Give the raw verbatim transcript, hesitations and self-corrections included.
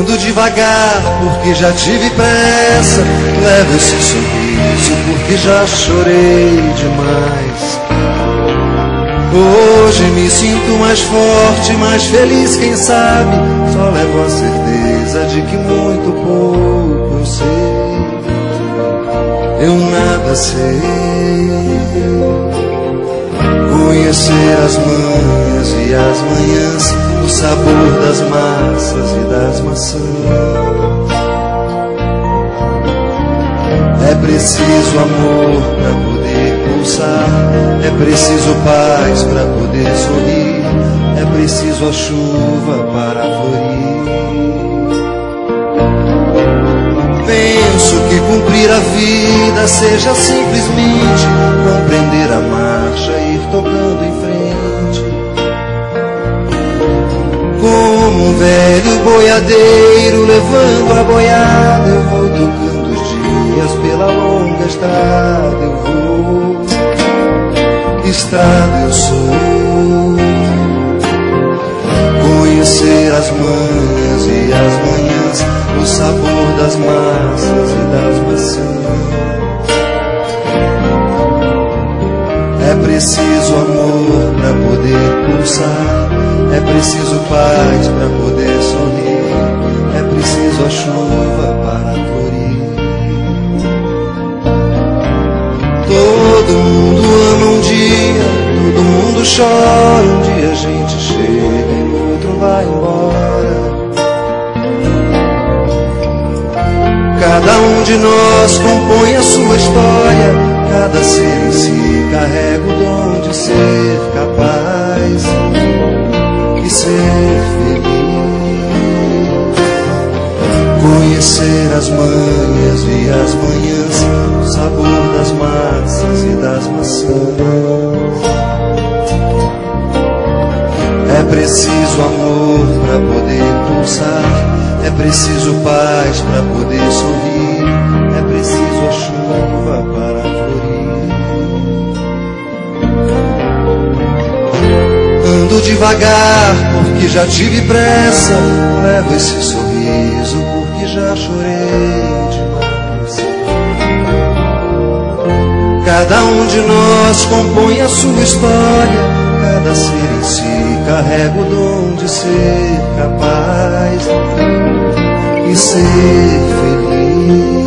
Ando devagar porque já tive pressa, levo esse sorriso porque já chorei demais. Hoje me sinto mais forte, mais feliz, quem sabe. Só levo a certeza de que muito pouco eu sei. Eu nada sei. Conhecer as manhas e as manhãs, o sabor das massas e das maçãs. É preciso amor pra poder pulsar, é preciso paz pra poder sorrir, é preciso a chuva para florir. Penso que cumprir a vida seja simplesmente compreender a marcha e ir tocando em frente. Como um velho boiadeiro levando a boiada, eu vou tocando os dias pela longa estrada. Eu vou, estrada eu sou. Conhecer as manhãs e as manhãs, o sabor das massas e das maçãs. É preciso amor pra poder pulsar, é preciso paz pra poder sorrir, é preciso a chuva para florir. Todo mundo ama um dia, todo mundo chora, um dia a gente chega e o outro vai embora. Cada um de nós compõe a sua história, cada ser em si carrega o dom de ser capaz e ser feliz. Conhecer as manhas e as manhãs, o sabor das massas e das maçãs. É preciso amor pra poder pulsar, é preciso paz pra poder sorrir, é preciso a chuva para florir. Ando devagar porque já tive pressa, levo esse sorriso porque já chorei demais. Cada um de nós compõe a sua história, cada ser em si carrega o dom de ser capaz e ser feliz.